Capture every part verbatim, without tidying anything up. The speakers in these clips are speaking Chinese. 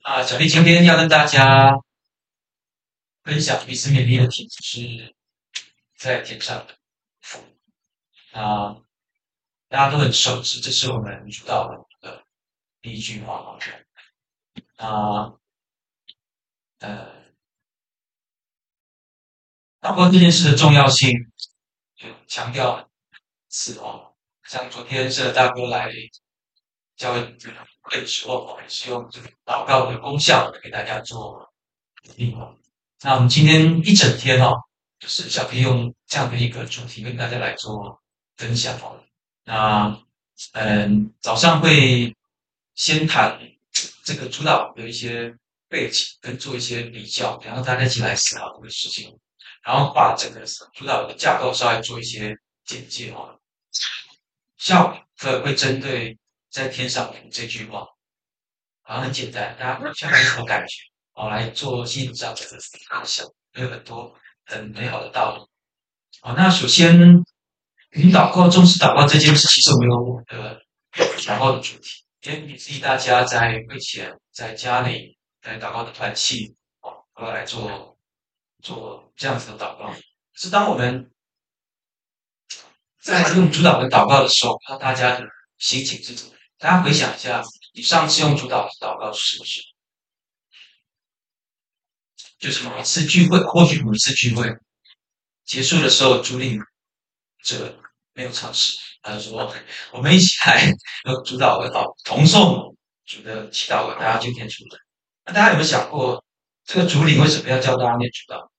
啊，小弟今天要跟大家分享彼此勉励的题目是在天上的父。啊，大家都很熟知，这是我们主导文的第一句话。啊，呃，祷告这件事的重要性，就强调很次哦。像昨天是大哥来教会会的时候，也是用这个祷告的功效给大家做例哦。那我们今天一整天哦，就是想利用这样的一个主题跟大家来做分享哦。那嗯，早上会先谈这个主导的一些背景，跟做一些比较，然后大家一起来思考这个事情，然后把整个主导的架构稍微做一些简介哦。下午课会针对在天上这句话，好像很简单，大家下面有什么感觉？哦，来做心理上的分享，有很多很美好的道理。好，那首先，你祷告、重视祷告这件事，其实我们有我的祷告的主题，也鼓励大家在会前、在家里、在祷告的团契，哦，都要来做做这样子的祷告。是当我们在用主导的祷告的时候，不知道大家的心情是怎么样？大家回想一下，你上次用主导的祷告是不是？就是某一次聚会，或许某一次聚会结束的时候，主领者没有尝试，他说：“我们一起来用主导文祷，同颂主的祈祷文，大家就念出来。”那大家有没有想过，这个主领为什么要教大家念主祷？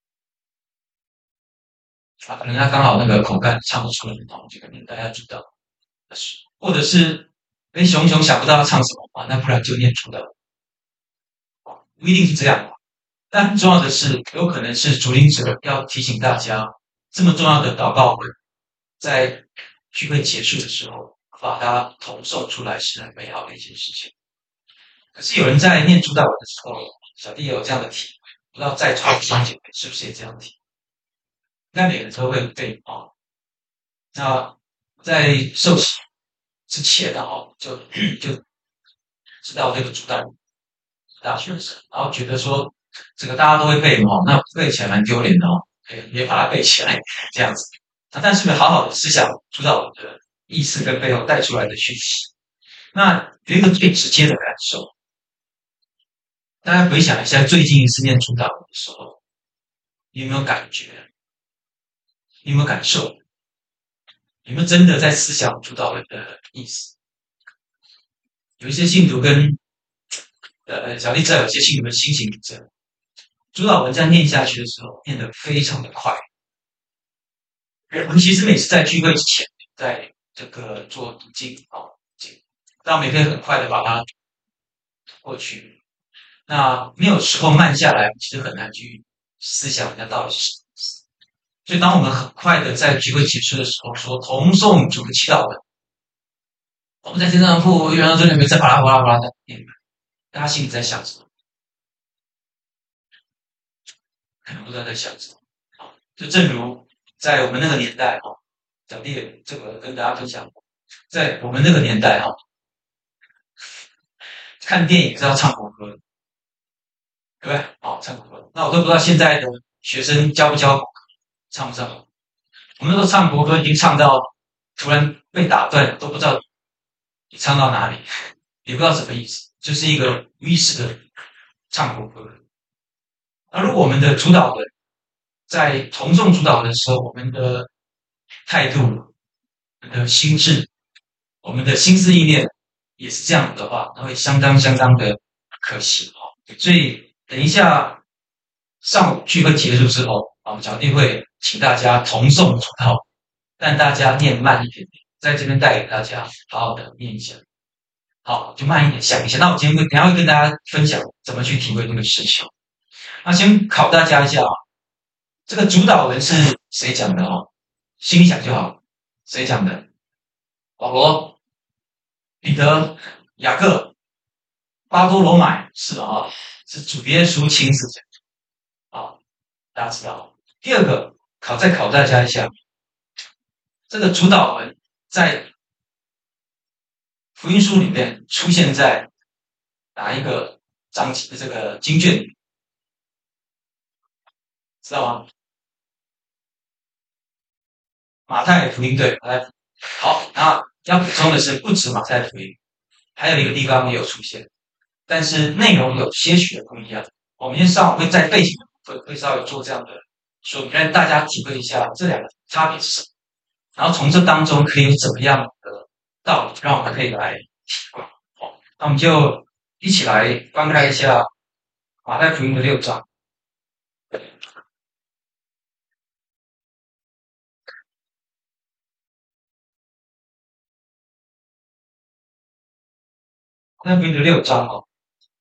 啊，可能他刚好那个口干唱不出来，哦，这个念大家主祷，或者是哎熊熊想不到要唱什么啊，那不然就念主祷，不一定是这样。但重要的是，有可能是主领者要提醒大家，这么重要的祷告文，在聚会结束的时候，把它统诵出来是很美好的一件事情。可是有人在念主导文的时候，小弟也有这样的体会，不知道在场的兄姐妹是不是也这样体会？应该每个人都会背哦。那在受洗之前哦，就就知道这个主导文大学生，然后觉得说这个大家都会背嘛，那背起来蛮丢脸的哦，也把它背起来这样子。那但是好好的思想主导文的意思跟背后带出来的讯息。那有一个最直接的感受，大家回想一下最近一次念主导文的时候，你有没有感觉？你有没有感受？有没有真的在思想主导文的意思？有一些信徒跟呃小丽知道，有些信徒的心情是这样，主导文在念下去的时候，念得非常的快。我们其实每次在聚会之前，在这个做读经哦，但我们也可以很快的把它过去。那没有时候慢下来，其实很难去思想人家到底是什么意思。所以，当我们很快的在聚会结束的时候说同颂主的祈祷文，我们在天上父，原来这里面在巴拉巴拉巴拉的念，大家心里在想什么？可能不知道在想什么。就正如在我们那个年代哈，小弟这个跟大家分享，在我们那个年代哈，看电影是要唱国歌的，对不对？哦，唱国歌。那我都不知道现在的学生教不教国歌，唱不唱？我们那时候唱国歌已经唱到突然被打断，都不知道你唱到哪里，也不知道什么意思，就是一个无意识的唱国歌。那如果我们的主导文在从众主导的时候，我们的态度、我们的心智、我们的心思意念也是这样的话，那会相当相当的可惜哦。所以等一下上午聚会结束之后，我们小弟会请大家同诵主祷，但大家念慢一点点，在这边带给大家好好的念一下。好，就慢一点想一下。那我今天会等下会跟大家分享怎么去体会这个事情。那先考大家一下啊，这个主导文是谁讲的哦？心里想就好。谁讲的？保罗、彼得、雅各、巴多罗买是啊，是主耶稣亲自讲的啊，大家知道。第二个考再考大家一下，这个主导文在福音书里面出现在哪一个章节这个经卷，知道吗？马太福音对，马太福音好，那要补充的是，不止马太福音，还有一个地方也有出现，但是内容有些许的不一样。我们先上会在背景会会稍微做这样的说明，让大家体会一下这两个差别是什么，然后从这当中可以有怎么样的道理，让我们可以来体会。好，那我们就一起来翻开一下马太福音的六章。马太福音的六章哦，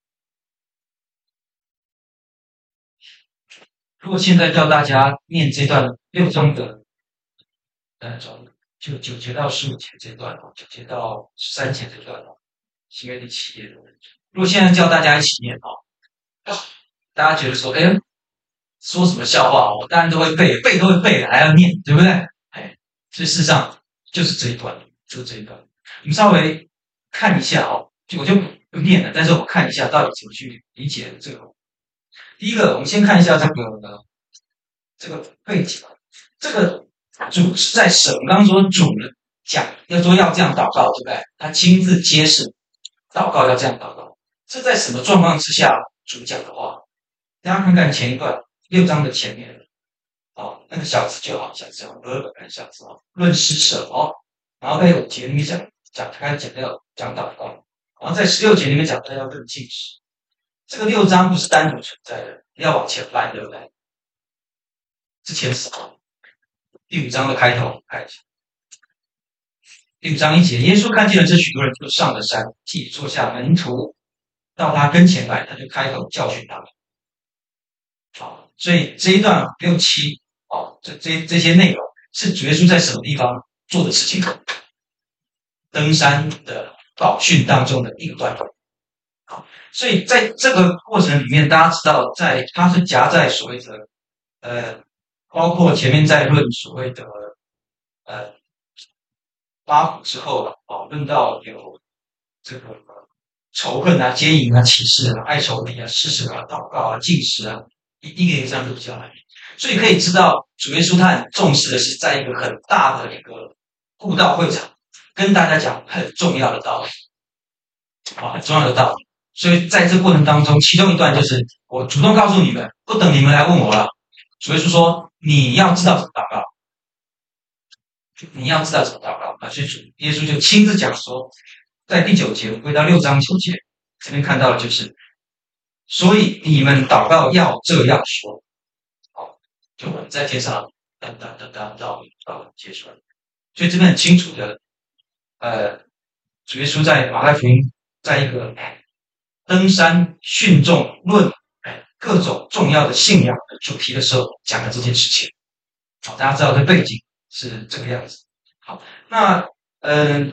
如果现在叫大家念这段六章的，呃，从就九节到十五节这段哦，九节到十三节这段哦，新约第七页的。如果现在叫大家一起念哦，大家觉得说，哎，说什么笑话哦？大家都会背，背都会背的，还要念，对不对？哎，所以事实上就是这一段，就是这一段。我们稍微看一下哦，就我就不念了，但是我看一下到底怎么去理解这个。第一个，我们先看一下这个这个背景，这个主是在神，我们刚刚说主呢讲要说要这样祷告，对不对？他亲自揭示祷告要这样祷告，这在什么状况之下主讲的话？大家看看前一段六章的前面，哦，那个小子就好，小子哦，俄本小子哦，论施舍哦，然后在五节里面讲讲开始讲要讲祷告，然后在十六节里面讲到要论禁食。这个六章不是单独存在的，要往前翻，对不对？之前是第五章的开头，看一下。第五章一节，耶稣看见了这许多人，就上了山，自己坐下，门徒到他跟前来，他就开口教训他们。好，所以这一段六七哦，这这这些内容是主耶稣在什么地方做的事情？登山的宝训当中的一个段落。好，所以在这个过程里面，大家知道在，在它是夹在所谓的呃，包括前面在论所谓的呃八福之后了，哦，论到有这个仇恨啊、奸淫啊、歧视啊、爱仇敌啊、施舍啊、祷告啊、禁食啊，一一个一个这样录下来。所以可以知道，主耶稣他很重视的是在一个很大的一个布道会场，跟大家讲很重要的道理，啊，很重要的道理。所以在这过程当中，其中一段就是我主动告诉你们，不等你们来问我了。主耶稣说，你要知道怎么祷告，你要知道怎么祷告啊。所以主耶稣就亲自讲说，在第九节回到六章九节，这边看到的就是，所以你们祷告要这样说，好，就我们在天上等等等等到到结束了。所以这边很清楚的，呃，主耶稣在马太福音，在一个登山训众论各种重要的信仰的主题的时候，讲了这件事情。好，大家知道这背景是这个样子。好，那嗯、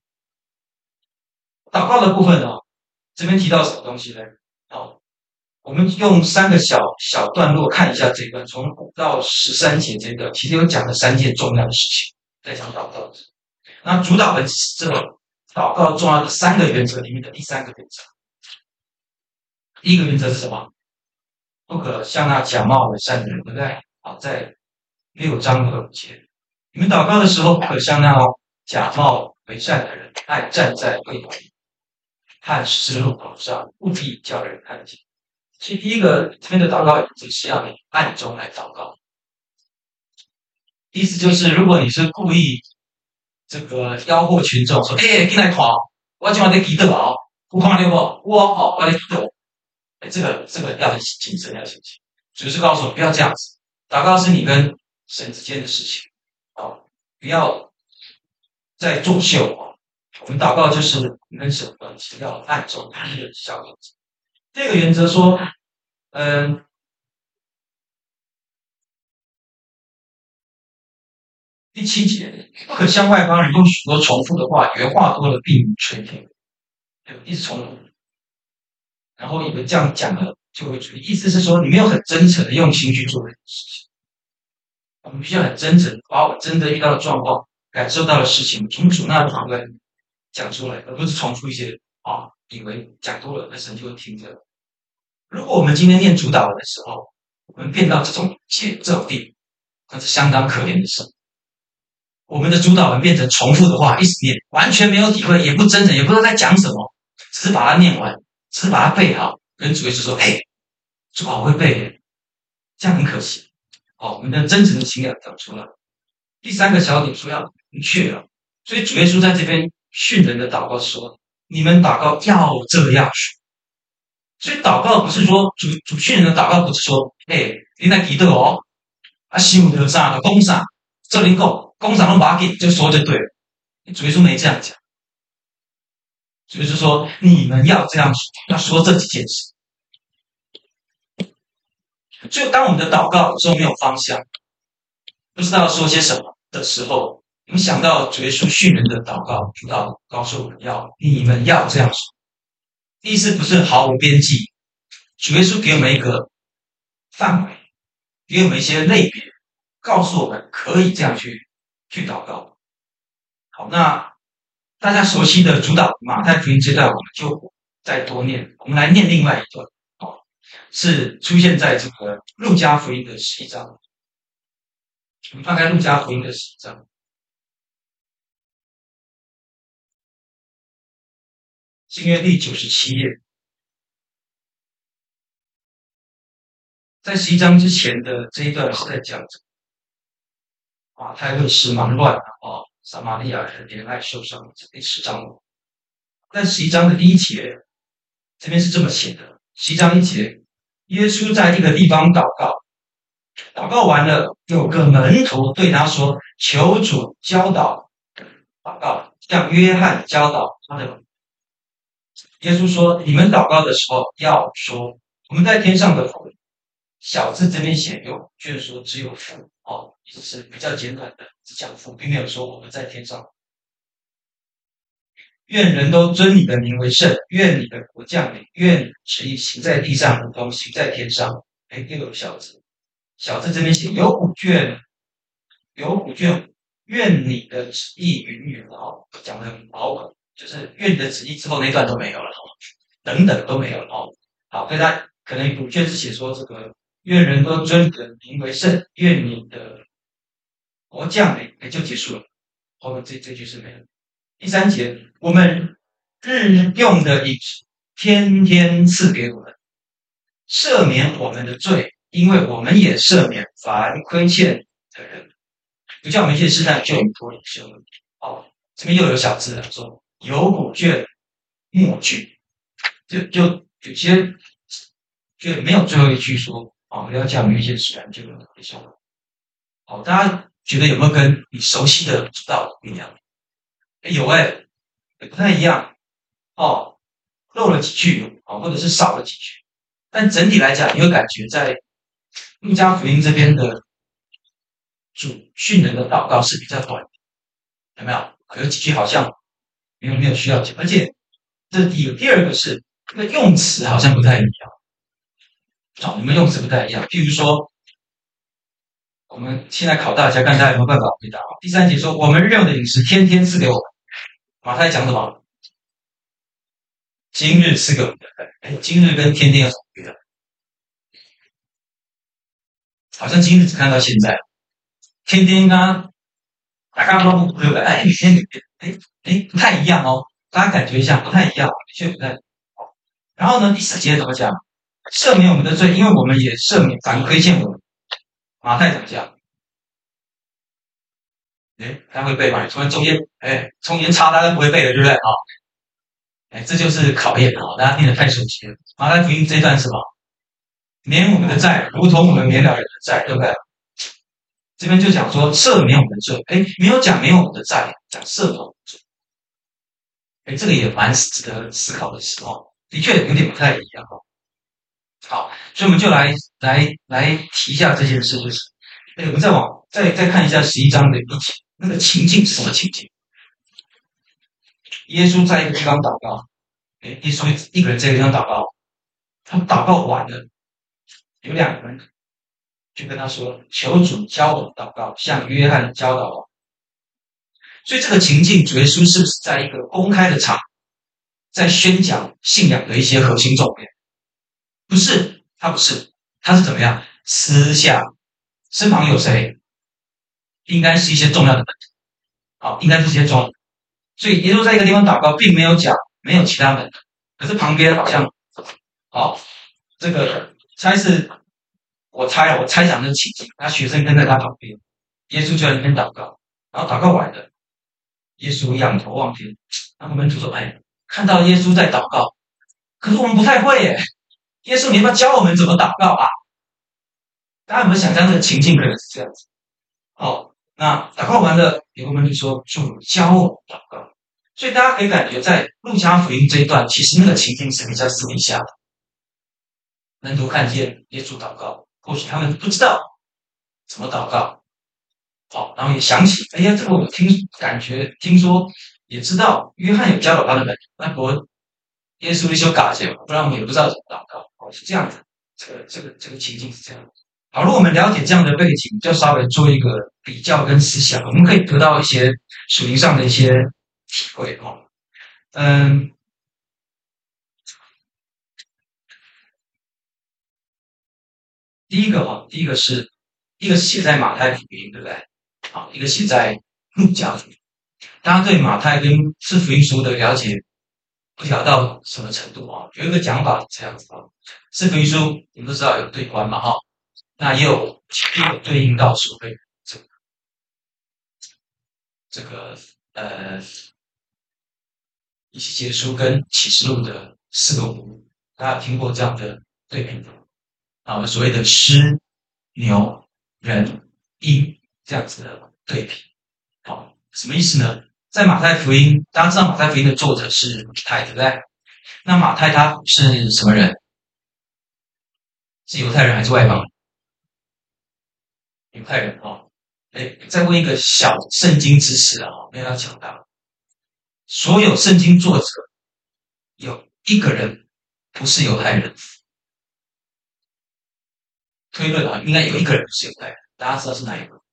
呃，祷告的部分呢，这边提到什么东西呢？好，我们用三个小小段落看一下这个，从五到十三节这个，其实有讲了三件重要的事情，在讲祷告的时候。那主导的这个祷告重要的三个原则里面的第三个原则，第一个原则是什么？不可向那假冒伪善的人，对不对？好，在六章二节，你们祷告的时候，不可向那假冒伪善的人，爱站在会堂里和十字路口上，务必叫人看见。所以第一个这边的祷告只是要你暗中来祷告，意思就是如果你是故意这个吆喝群众说：“哎，进来看，我今晚在祈祷哦，不看到不？我哦，我在祈祷。”哎，这个这个要很谨慎，要小心。主要是告诉我不要这样子，祷告是你跟神之间的事情，哦，不要再作秀哦。我们祷告就是你跟神关系要暗中一人小原则。第二个原则说，嗯，第七节，不可向外邦人用许多重复的话，以为话多了必吹听，一直重复。然后以为这样讲了就会吹，意思是说你没有很真诚的用心去做这件事情。我们必须要很真诚，把我真的遇到的状况、感受到的事情，从主那讨论讲出来，而不是重复一些啊，以为讲多了那神就会听着。 如果我们今天念主导文的时候，我们变到这种节奏地步，那是相当可怜的事。我们的主导文变成重复的话，一直念，完全没有体会，也不真诚，也不知道在讲什么，只是把它念完，只是把它背好。跟主耶稣说：“嘿，主好会背耶。”这样很可惜。哦，我们的真诚的情感讲出来。第三个小点说要明确了，所以主耶稣在这边训人的祷告说：“你们祷告要这样说。”所以祷告不是说主主训人的祷告不是说：“哎，你来记得哦，啊，想到啥就讲啥，这里讲。”工厂都把它给就说就对了，主耶稣没这样讲，主耶稣说你们要这样说，要说这几件事。所以当我们的祷告有时候没有方向，不知道说些什么的时候，我们想到主耶稣训人的祷告，主祷告诉我们要你们要这样说，意思不是毫无边际，主耶稣给我们一个范围，给我们一些类别，告诉我们可以这样去。去祷告。好，那大家熟悉的主导马太福音这段，我们就再多念。我们来念另外一段，哦，是出现在这个路加福音的十一章。我们翻开路加福音的十一章，新约第九十七页。在十一章之前的这一段是在讲着马太论事忙乱啊，撒玛利亚人怜爱受伤，第十章。但十一章的第一节，这边是这么写的：十一章一节，耶稣在一个地方祷告，祷告完了，有个门徒对他说：“求主教导祷告，像约翰教导他的。”耶稣说：“你们祷告的时候要说，我们在天上的父。”小字这边写有，就是说只有父哦，意思是比较简短的，只讲父，并没有说我们在天上。愿人都尊你的名为圣，愿你的国降临，愿你的旨意行在地上，如同行在天上。哎，又有小字，小字这边写有古卷，有古卷，愿你的旨意云云哦，讲的很饱满，就是愿你的旨意之后那段都没有了哦，等等都没有了哦。好，所以他可能古卷是写说这个。愿人都尊你的名为圣，愿你的国降临，也就结束了。后面这这句是没有。第三节，我们日用的饮食，天天赐给我们，赦免我们的罪，因为我们也赦免凡亏欠的人，不叫我们一切试探，就以脱离羞辱。哦，这边又有小字了，说有古卷末句，就就有些就没有最后一句说。哦，要降于一些自然就有回收了。好，大家觉得有没有跟你熟悉的主道不一样？有哎、欸，也不太一样。哦，漏了几句哦，或者是少了几句。但整体来讲，你会感觉在路加福音这边的主训人的祷告是比较短的，有没有？有几句好像没有没有需要讲，而且这是第一个。第二个是这个用词好像不太一样。哦，你们用词不太一样。譬如说，我们现在考大家，看大家有没有办法回答。第三节说，我们日用的饮食天天赐给我们。马太讲什么？今日赐给我们的。哎，今日跟天天有什么不一样？好像今日只看到现在，天天呢，大家都不对不对？哎，每天每天，哎哎，不太一样哦。大家感觉一下，不太一样，的确不太一样。然后呢，第四节怎么讲？赦免我们的罪，因为我们也赦免凡亏欠我们。马太怎么讲？哎，他会背吗？突然中间，哎，中间插大家不会背的，对不对？好，哎，这就是考验啊！大家听得太熟悉了。马太福音这一段是什么？免我们的债，如同我们免了人的债，对不对？这边就讲说赦免我们的罪，哎，没有讲免我们的债，讲赦免我们的罪。哎，这个也蛮值得思考的时候，的确有点不太一样哦。好，所以我们就来来来提一下这件事，就是，哎，我们再往再再看一下十一章的一节，那个情境是什么情境？耶稣在一个地方祷告，哎，耶稣一个人在一个地方祷告，他祷告完了，有两个人就跟他说：“求主教我祷告，像约翰教导我。”所以这个情境，主耶稣是不是在一个公开的场，在宣讲信仰的一些核心重点？ 不是，他不是，他是怎么样？私下身旁有谁？应该是一些重要的门徒，好，应该是一些重要的。所以耶稣在一个地方祷告，并没有讲没有其他门徒，可是旁边好像，哦，这个猜是，我猜啊，我猜想那个情景，他学生跟在他旁边，耶稣就在那边祷告，然后祷告完了，耶稣仰头望天，然后门徒说：“哎，看到耶稣在祷告，可是我们不太会耶，耶稣你要不要教我们怎么祷告啊？”大家有没有想象这个情境可能是这样子？哦，那祷告完了，有个门徒说：“主教我祷告。”所以大家可以感觉，在路加福音这一段，其实那个情境是比较私底下的。门徒看见耶稣祷告，或许他们不知道怎么祷告，好，然后也想起，哎呀，这个我听感觉听说也知道，约翰有教导他的门徒，那不过耶稣就搞些，不然我们也不知道怎么祷告，哦，是这样子，这个这个这个情境是这样。好，如果我们了解这样的背景，就稍微做一个比较跟思想，我们可以得到一些属灵上的一些体会哦。嗯，第一个哈，第一个是，一个是写在马太福音，对不对？好，一个写在路加福音。大家对马太跟四福音书的了解，不晓得到什么程度啊？有一个讲法是这样子啊，四福音书你们都知道有对关嘛哈，那也有也有对应到所谓这个这个呃以西结书跟启示录的四个五，大家听过这样的对比吗？啊，所谓的狮、牛、人、鹰这样子的对比，好，什么意思呢？在马太福音，大家知道马太福音的作者是马太，对不对？那马太他是什么人？是犹太人还是外邦人？犹太人哦。哎，再问一个小圣经知识啊，没有要讲到，所有圣经作者有一个人不是犹太人，推论啊，应该有一个人不是犹太人，大家知道是哪一个？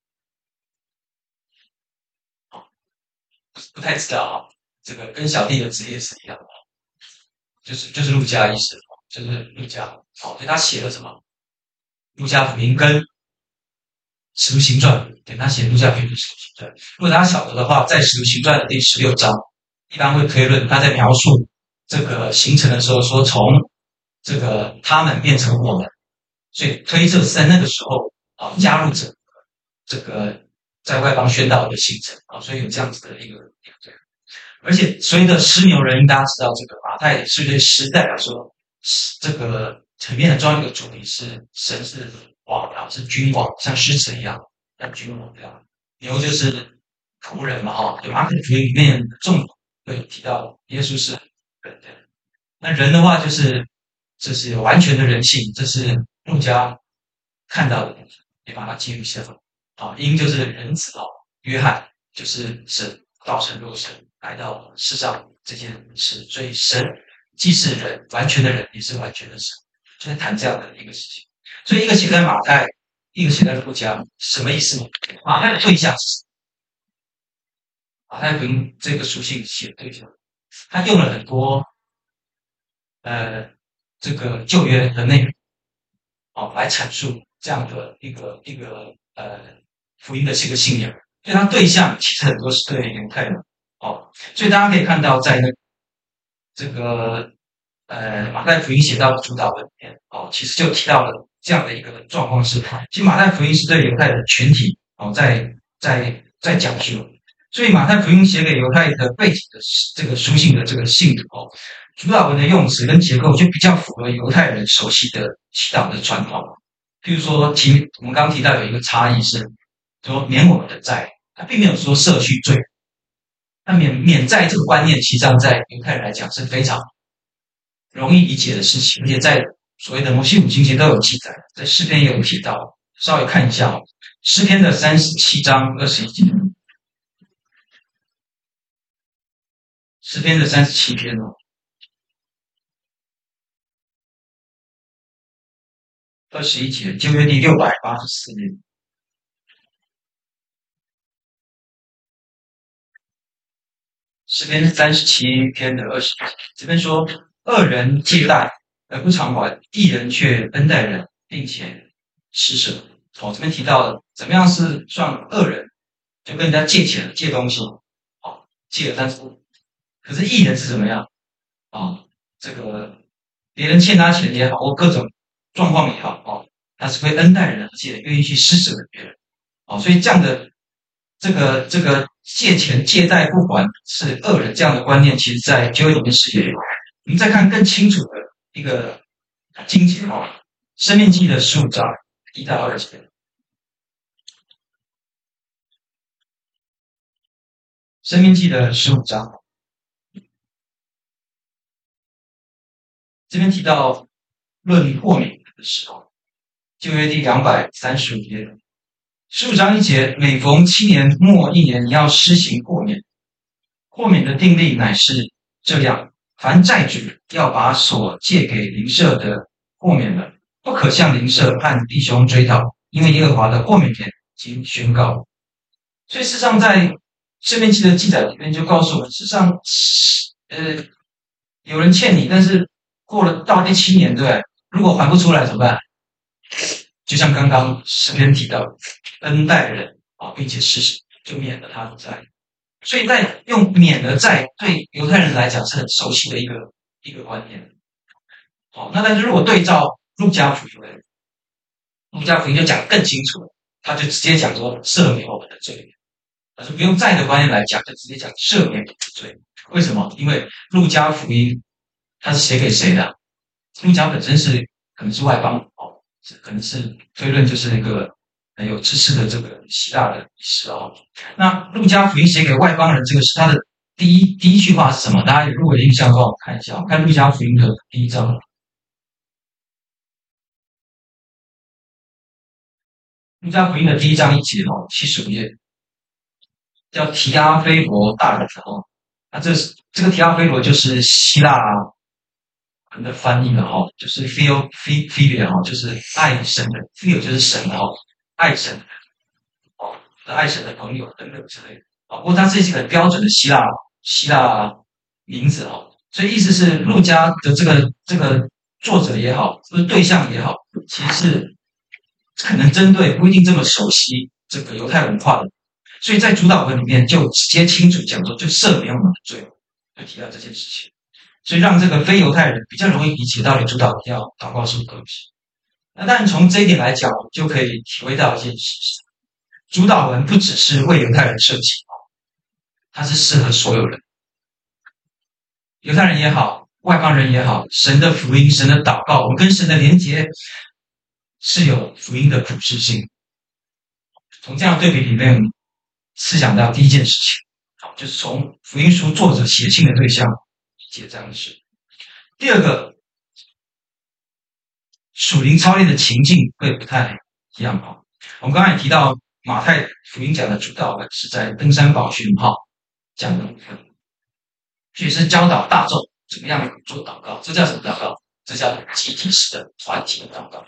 不太知道啊，这个跟小弟的职业是一样的，就是就是路加意思，就是路加，好，所以他写了什么？路加福音跟使徒行传，对，他写路加福音跟使徒行传。如果大家晓得的话，在使徒行传的第十六章，一般会推论他在描述这个行程的时候，说从这个他们变成我们，所以推测是在那个时候啊加入者这个在外邦宣道的行程啊，所以有这样子的一个一个。而且随着狮牛人，大家知道这个马太是对狮代表说，这个层面的重要一个主题是神是王啊，是君王，像狮子一样，像君王这样。牛就是仆人嘛，哈，对，马可福音里面重会提到耶稣是人的。那人的话，就是这是完全的人性，这是路加看到的，也把它记录下来。啊，鹰就是人子哦，约翰就是神道成肉身来到世上这件事，所以神既是人，完全的人，也是完全的神，就在谈这样的一个事情。所以一个写在马太，一个写在路加，什么意思呢？马太的对象是马太福音这个书信写的对象，他用了很多呃这个旧约的内容，哦，来阐述这样的一个一个呃福音的这个信仰。所以它对象其实很多是对犹太人，哦，所以大家可以看到，在那这个呃马太福音写到的主导文里面，哦，其实就提到了这样的一个状况是，其实马太福音是对犹太人群体哦在在在讲述，所以马太福音写给犹太的背景的这个书信的这个信徒哦，主导文的用词跟结构就比较符合犹太人熟悉的祈祷的传统。譬如说提我们刚刚提到有一个差异是说免我们的债。他并没有说赦去罪，那免免债这个观念，其实上在犹太人来讲是非常容易理解的事情，而且在所谓的摩西五经节都有记载，在诗篇也有提到。稍微看一下哦，诗篇的三十七章二十一节，诗篇的三十七篇哦，二十一节，旧约第六百八十四页，诗篇三十七篇的二十一节，这边说恶人借贷而不偿还，义人却恩待人，并且施舍。哦，这边提到了怎么样是算恶人，就跟人家借钱借东西，哦，借了但是可是义人是怎么样？啊，这个别人欠他钱也好，或各种状况也好，哦，他是会恩待人，而且愿意去施舍给别人。哦，所以这样的这个这个借钱借贷不还是恶人这样的观念，其实在旧约里面是也有。我们再看更清楚的一个经节哦，《申命记》的十五章一到二节，《申命记》的十五章，这边提到论豁免的时候，旧约第两百三十五页，十五章一节，每逢七年末一年，你要施行豁免。豁免的定例乃是这样：凡债主要把所借给邻舍的豁免了，不可向邻舍和弟兄追讨，因为耶和华的豁免典已经宣告。所以事实上，在申命记的记载里面就告诉我们，事实上，呃，有人欠你，但是过了到第七年，对不对？如果还不出来怎么办？就像刚刚诗篇提到，恩待人啊，并且施舍，就免了他的债。所以在用免了债，对犹太人来讲是很熟悉的一个一个观念。好，那但是如果对照路加福音，路加福音就讲得更清楚了，他就直接讲说赦免我们的罪。但是不用债的观念来讲，就直接讲赦免罪。为什么？因为路加福音它是写给谁的？路加本身是可能是外邦哦，可能是推论就是那个很有知识的这个希腊的历史哦。那路加福音写给外邦人，这个是他的第一第一句话是什么？大家如果有印象，帮我看一下，看路加福音的第一章。路加福音的第一章一节哦，七十五页。叫提阿非罗大人哦，那这是这个提阿非罗就是希腊人的翻译了哈，就是 phil philia 哈，就是爱神的 phil 就是神哈，爱神哦，爱神的朋友等等之类的啊。不过它是一个很标准的希腊希腊名字哈，所以意思是路加的这个这个作者也好，或者对象也好，其实是可能针对不一定这么熟悉这个犹太文化的。所以在主祷文里面就直接清楚讲说，就赦免我们的罪，就提到这件事情，所以让这个非犹太人比较容易理解到底主祷文要祷告什么东西。那当然从这一点来讲，我们就可以体会到一件事情：主祷文不只是为犹太人设计，它是适合所有人，犹太人也好，外邦人也好，神的福音、神的祷告，我们跟神的连结是有福音的普适性。从这样对比里面，思想到第一件事情，就是从福音书作者写信的对象理解这样的事。第二个，属灵操练的情境会不太一样哈。我们刚才也提到，马太福音讲的主祷文是在登山宝训哈讲的部分，所以是教导大众怎么样做祷告。这叫什么祷告？这叫集体式的团体的祷告。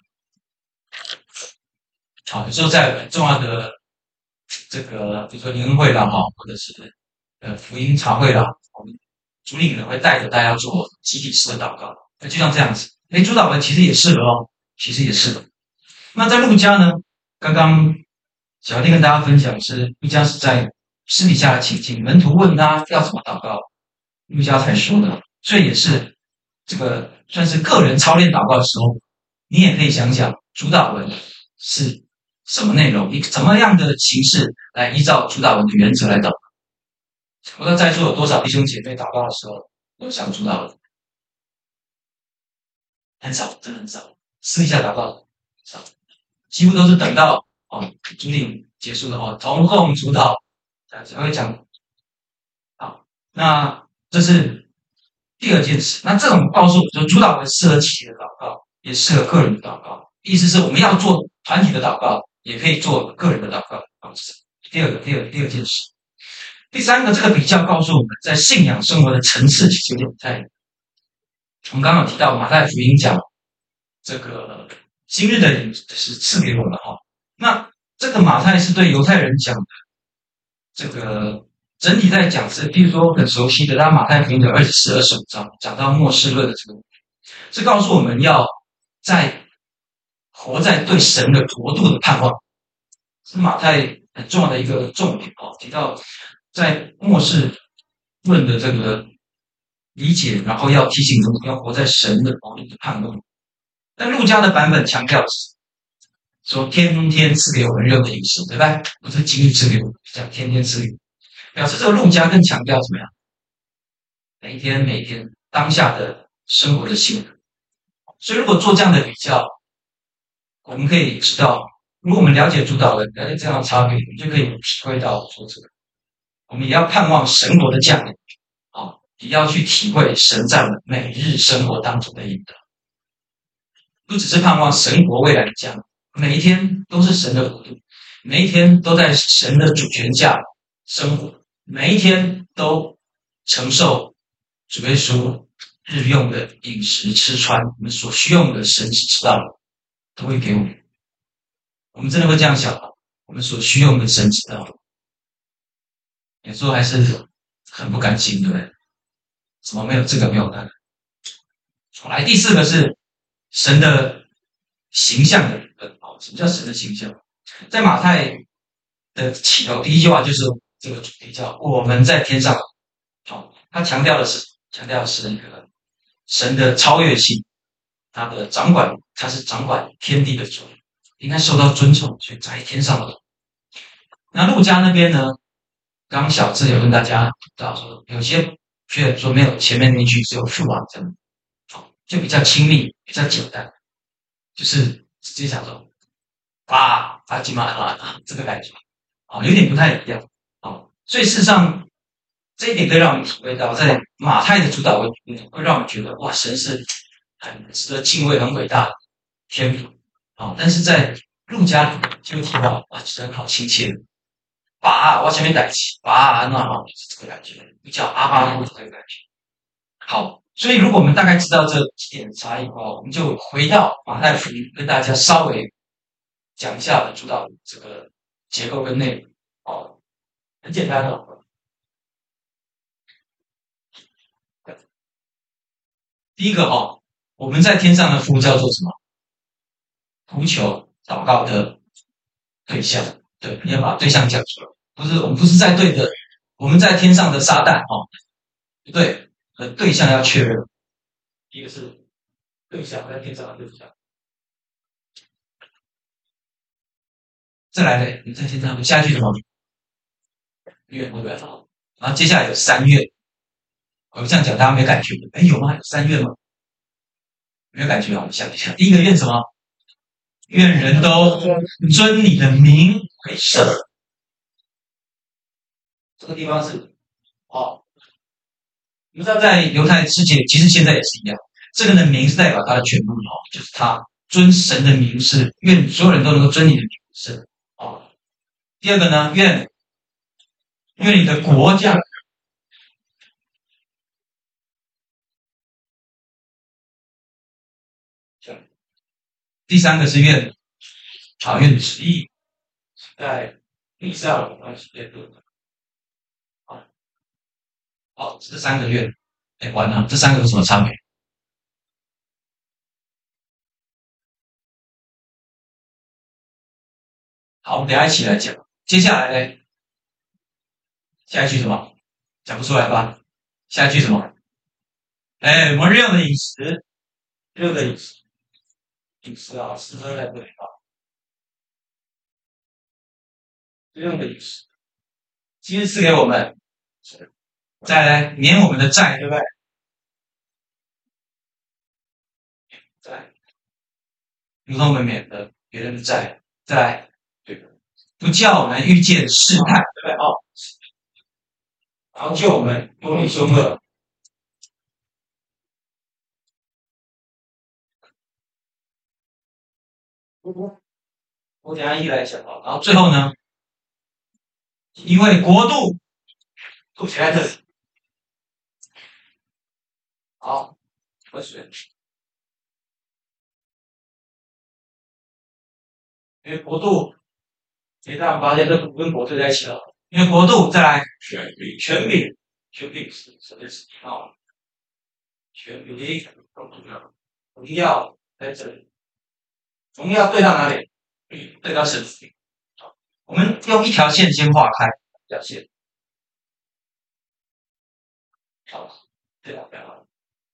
好，有时候在很重要的这个，比如说灵恩会啦，哈，或者是呃福音茶会啦，我们主领人会带着大家做集体式的祷告，就像这样子。哎，主祷文其实也适合哦，其实也适合。那在路加呢，刚刚小弟跟大家分享是路加是在私底下的情境，门徒问他要怎么祷告，路加才说的，所以也是这个算是个人操练祷告的时候，你也可以想想主祷文是什么内容？以怎么样的形式来依照主祷文的原则来祷告？我不知道在座有多少弟兄姐妹祷告的时候有想主祷文？很少，真的很少。私底下祷告少，几乎都是等到哦主领结束了哦，同共主祷才会讲。好，那这是第二件事。那这种告诉我说，主祷文适合集体的祷告，也适合个人的祷告。意思是我们要做团体的祷告，也可以做个人的祷告。第二个，第二第二件事。第三个，这个比较告诉我们在信仰生活的层次其实有点不太一样。我们刚刚有提到马太福音讲这个今日的灵是赐给我们哈，那这个马太是对犹太人讲的，这个整体在讲是，比如说很熟悉的，他马太福音的二十四、二十五章讲到末世论的这个， 是告诉我们要在活在对神的国度的盼望，是马太很重要的一个重点哦。提到在末世论的这个理解，然后要提醒我们要活在神的国度的盼望。但路加的版本强调是说天天赐给我们热的饮食，对吧？不是今日赐给我们，讲天天赐给我们，表示这个路加更强调怎么样？每一天每一天当下的生活的幸福。所以如果做这样的比较，我们可以知道，如果我们了解主导人了解这样的差别，我们就可以体会到说这个，我们也要盼望神国的降临啊，也要去体会神在我们每日生活当中的引导。不只是盼望神国未来的降临，每一天都是神的国度，每一天都在神的主权下生活，每一天都承受主耶稣日用的饮食吃穿，我们所需用的神是知道的，都会给我们。我们真的会这样想吗？我们所需用的神知道的，有时候还是很不甘心，对不对？怎么没有这个没有那个？来，第四个是神的形象的部分。什么叫神的形象？在马太的起头第一句话就是这个主题，叫我们在天上。好，他强调的是强调的是那个神的超越性，他的掌管，他是掌管天地的主，应该受到尊重，所以在天上的。那路加那边呢？刚刚小智有跟大家提到说，有些觉得说没有前面那句只有父王这样，就比较亲密，比较简单，就是直接讲说爸爸吉玛啊这个感觉啊，有点不太一样啊。所以事实上这一点可以让我们体会到，在马太的主导会会让我们觉得哇，神是很值得敬畏、很伟大的天赋啊。但是在路加就提到哇，神好亲切。爸，我前面带起爸，那好，就是这个感觉，比较阿巴父这个感觉。好，所以如果我们大概知道这几点差异的话，我们就回到马太福音，跟大家稍微讲一下主导这个结构跟内容。哦，很简单的。第一个哦，我们在天上的父叫做什么？呼求祷告的对象。对，你要把对象讲出来，不是我们不是在对的，我们在天上的撒旦哦，不对，和对象要确认。一个是对象在天上的对象，再来呢，你在天上下一句什么？愿对不对？然后接下来有三愿，我这样讲大家没感觉？哎，有吗？有三愿吗？没有感觉啊？我们想一下，第一个愿什么？愿人都尊你的名为圣。这个地方是哦，你知道在犹太世界，其实现在也是一样，这个的名是代表他的全部哦，就是他尊神的名是愿所有人都能够尊你的名是哦。第二个呢，愿愿你的国降。第三个是愿好愿的旨意在地上万事变顿。好，好，这三个愿，哎，完了，这三个有什么差别？好，我们等一下一起来讲。接下来呢，下一句什么？讲不出来吧？下一句什么？哎，我们热的饮食，热的饮食，饮食啊，吃喝在这里啊，热的饮食，今日赐给我们，再来免我们的债，对不对？债，如同我们免了别人的债，再来，对，不叫我们遇见试探，对不对？哦，然后救我们脱离凶恶。我等一下一来讲啊，然后最后呢，因为国度都写在这里，好，我选，因为国度，其实大家发现这跟国对在一起了，因为国度再来权柄，权柄，权柄是什么意思？啊？权柄很重要。 荣耀在这里，荣耀对到哪里？对到神。我们用一条线先画开，一条线。好，对了，对了。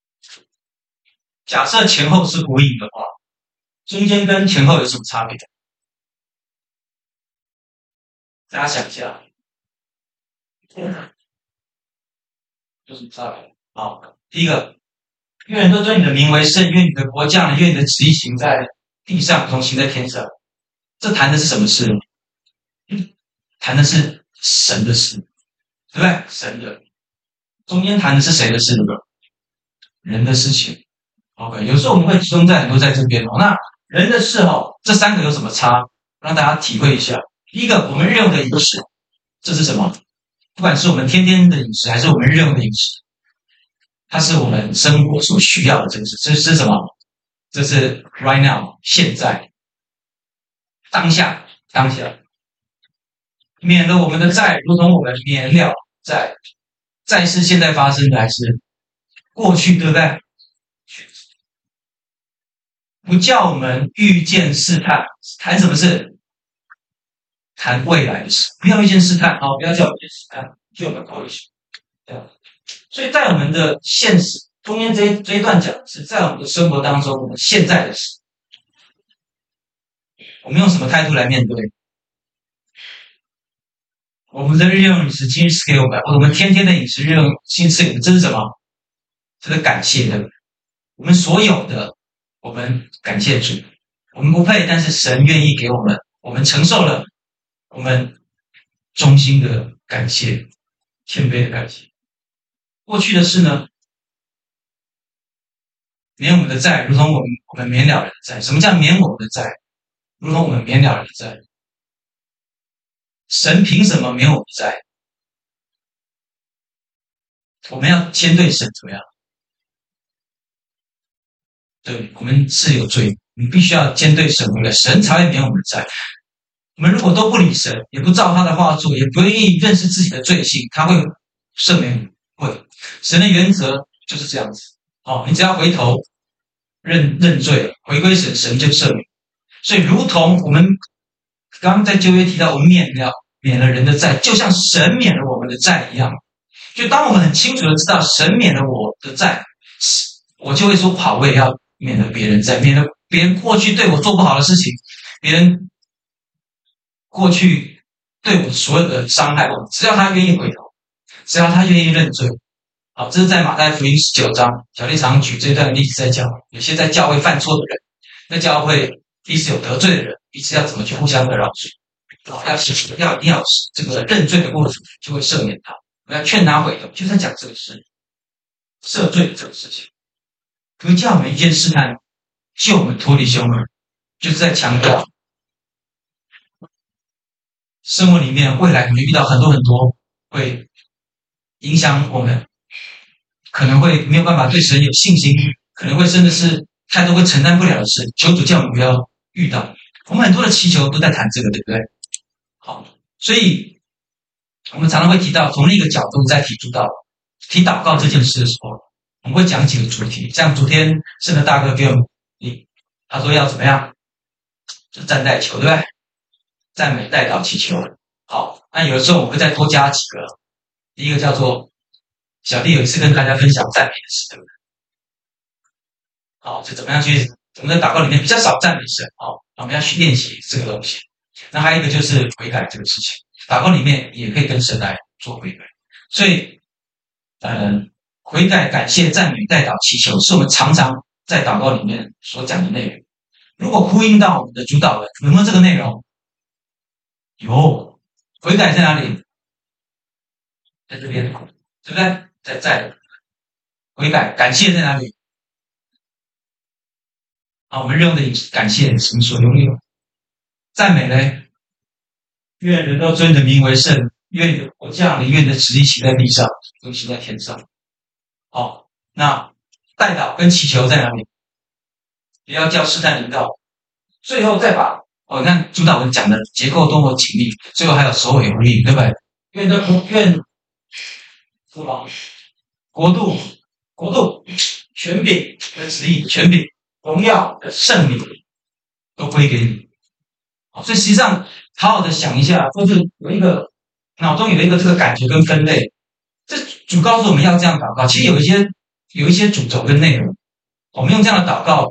假设前后是呼应的话，中间跟前后有什么差别？大家想一下，有什么差别？好，第一个，愿人都尊你的名为圣，愿你的国降，愿你的旨意行在地上，同行在天上。这谈的是什么事？谈的是神的事，对不对？神的。中间谈的是谁的事？人的事情。OK， 有时候我们会集中在很多在这边哦。那人的事哦，这三个有什么差？让大家体会一下。第一个，我们日用的饮食，这是什么？不管是我们天天的饮食，还是我们日用的饮食，它是我们生活所需要的这个事。这是什么？这是 right now， 现在，当下，当下。免了我们的债，如同我们免了债。债是现在发生的还是过去，对不对？不叫我们遇见试探，谈什么事？谈未来的事。不要遇见试探，好，不要叫我们遇见试探，就我们过去。这样，所以在我们的现实中间这一这一段讲是在我们的生活当中，我们现在的事，我们用什么态度来面对？我们的日用饮食今日赐给我们，我们天天的饮食日用今日赐给我们，这是什么？这是感谢的。我们所有的，我们感谢主。我们不配，但是神愿意给我们，我们承受了，我们衷心的感谢，谦卑的感谢。过去的事呢？免我们的债，如同我们我们免了人的债。什么叫免我们的债？如同我们免了人的债。神凭什么免我们的债？我们要先对神怎么样？对，我们是有罪，你必须要先对神回来，神才会免我们的债。我们如果都不理神，也不照他的话做，也不愿意认识自己的罪性，他会赦免会。神的原则就是这样子。哦，你只要回头认认罪，回归神，神就赦免。所以，如同我们刚刚在旧约提到，我们免了免了人的债，就像神免了我们的债一样。就当我们很清楚的知道神免了我的债，我就会说好，我也要免了别人债，免了别人过去对我做不好的事情，别人过去对我所有的伤害，只要他愿意回头，只要他愿意认罪。好，这是在马太福音十九章，小弟常举这段例子在讲，有些在教会犯错的人，在教会彼此有得罪的人，彼此要怎么去互相的饶恕，要是要一定要这个认罪的过程，就会赦免他。我要劝他回头，就在讲这个事，赦罪这个事情。不叫我们一件试探，救我们脱离凶恶，就是在强调生活里面未来我们遇到很多很多会影响我们，可能会没有办法对神有信心，可能会真的是太多会承担不了的事，求主叫我们不要遇到。我们很多的祈求都在谈这个，对不对？好，所以我们常常会提到从另一个角度在提出到提祷告这件事的时候，我们会讲几个主题。像昨天圣的大哥给我们，他说要怎么样？就站代求，对不对？赞美、代祷、祈求。好，那有的时候我们会再多加几个。第一个叫做小弟有一次跟大家分享赞美的事，对不对？好，就怎么样去我们的祷告里面比较少赞美神，好，我们要去练习这个东西。那还有一个就是悔改这个事情，祷告里面也可以跟神来做悔改。所以，嗯，悔改、感谢、赞美、代祷、祈求，是我们常常在祷告里面所讲的内容。如果呼应到我们的主导文，有没有这个内容？有。悔改在哪里？在这边，对不对？在在。悔改，感谢在哪里？啊，我们用的感谢神所拥有。赞美呢？愿人都尊你的名为圣，愿我这样的愿的旨意行在地上，都行在天上。好，那代祷跟祈求在哪里？不要叫试探临到，最后再把哦，你看主导文讲的结构多么紧密，最后还有首尾呼应，对不对？愿的愿父王国度国度权柄的旨意权柄荣耀的圣名都归给你。所以实际上好好的想一下，或者有一个脑中有一个这个感觉跟分类，这主告诉我们要这样祷告。其实有一些有一些主轴跟内容，我们用这样的祷告，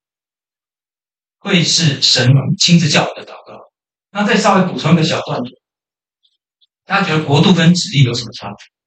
会是神亲自叫我们的祷告。那再稍微补充一个小段落，大家觉得国度跟旨意有什么差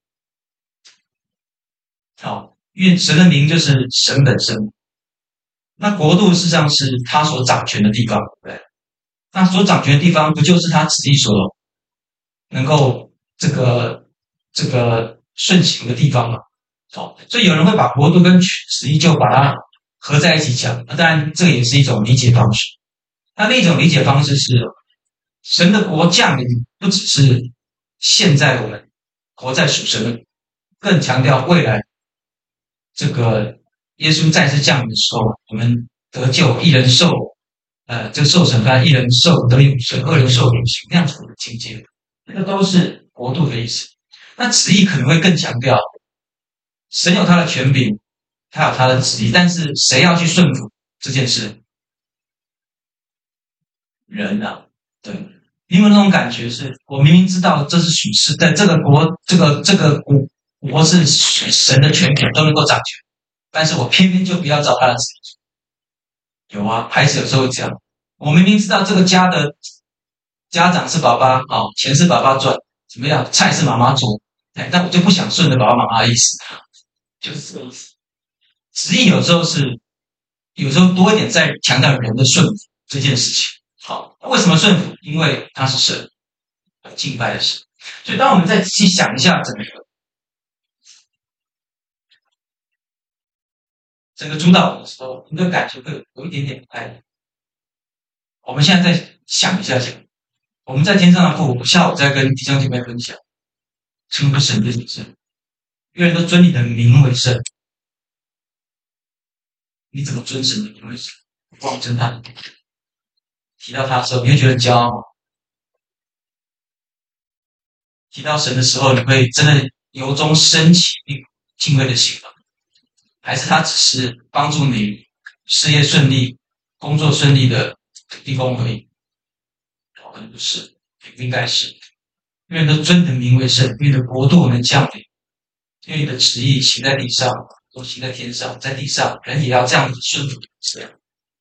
别？好，因为神的名就是神本身，那国度事实上是他所掌权的地方，对不对？那所掌权的地方，不就是他旨意所能够这个这个顺行的地方吗？好，所以有人会把国度跟旨意就把它合在一起讲。那当然，这个也是一种理解方式。那另一种理解方式是，神的国降临，不只是现在我们活在属神的，更强调未来这个耶稣再次降临的时候，我们得救，一人受。呃，这个受审判，一人受得永生，二人受永刑，那样子的境界，那个都是国度的意思。那旨意可能会更强调，神有他的权柄，他有他的旨意，但是谁要去顺服这件事？人啊，对，你有没有那种感觉是？我明明知道这是属实，在这个国，这个这个国国是神的权柄都能够掌权，但是我偏偏就不要照他的旨意。有啊，孩子有时候会这样。我明明知道这个家的家长是爸爸，哦，钱是爸爸赚，怎么样？菜是妈妈煮，哎，但我就不想顺着爸爸妈妈的意思，就是这个意思。旨意有时候是，有时候多一点在强调人的顺服这件事情。好，为什么顺服？因为他是神，敬拜的神。所以当我们再仔细想一下整个整个主导的时候，你的感觉会有一点点不太一样。我们现在再想一下，我们在天上的父，我下午再跟弟兄姐妹分享，称呼神的名字，愿人都尊你的名为圣。你怎么尊神的名为圣？望真他提到他的时候，你会觉得骄傲吗？提到神的时候，你会真的由衷升起敬畏的心吗？还是他只是帮助你事业顺利、工作顺利的地方而已？可能不是，应该是。愿都尊你的名为圣，愿你的国度能降临，愿你的旨意行在地上，都行在天上。在地上，人也要这样子顺服。这样，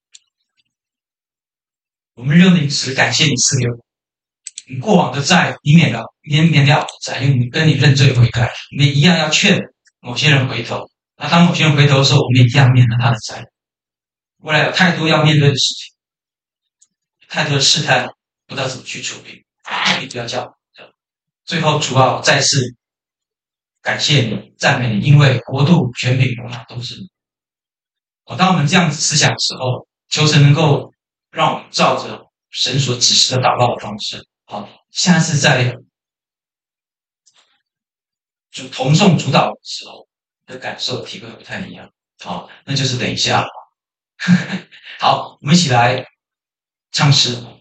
我们认领时，感谢你赐给我你过往的债，你免了，免免了债，因为你跟你认罪悔改，你们一样要劝某些人回头。那当某些人回头的时候，我们也一样免了他的债。未来有太多要面对的事情，太多的试探，不知道怎么去处理，你不要叫。最后，主要再次感谢你、赞美你，因为国度、权柄、荣耀都是你。哦，当我们这样子思想的时候，求神能够让我们照着神所指示的祷告的方式，好，下次在主同众主导的时候的感受体会不太一样。好，那就是等一下。好，我们一起来唱诗。